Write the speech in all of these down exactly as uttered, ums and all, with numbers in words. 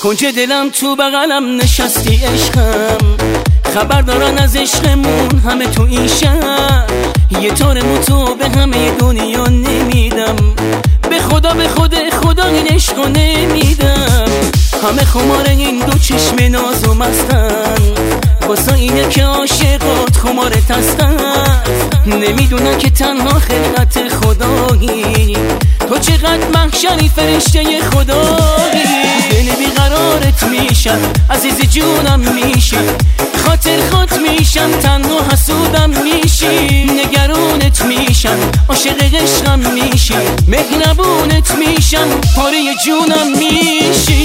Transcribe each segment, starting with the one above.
کنج دلم تو بغلم نشستی عشقم، خبر دارن از عشقمون همه تو این شهر. یه تارمو تو به همه دنیا نمیدم، به خدا به خود خدا این عشقو نمیدم. همه خمار این دو چشم ناز و مستن، واسه اینه که عاشقات خمارت هستن. نمیدونن که تنها خلقت خدایی، تو چقدر محشری فرشته خدایی. دل بیقرارت میشم عزیز جونم میشی، خاطر خاط میشم تنها حسودم میشی. نگرانت میشم عاشق عشقم میشی، مهربونت میشم پاره جونم میشی.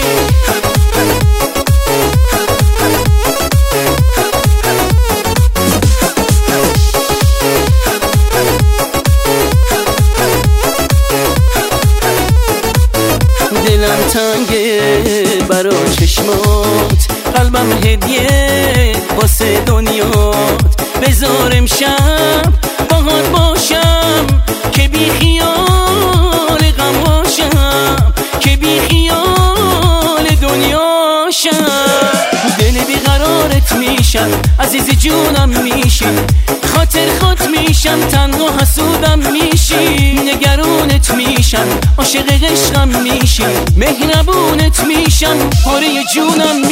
دلم تنگه برا چشمات، قلبم هدیه واسه دنیات. بذار امشب باهات باشم که بی خیال غم باشم، که بی خیال دنیاشم. دل بیقرارت میشم عزیز جونم میشی، خاطر خاط میشم تنها حسودم میشی. نگرانت میشم عاشق عشقم میشی، مهربونت میشم پاره جونم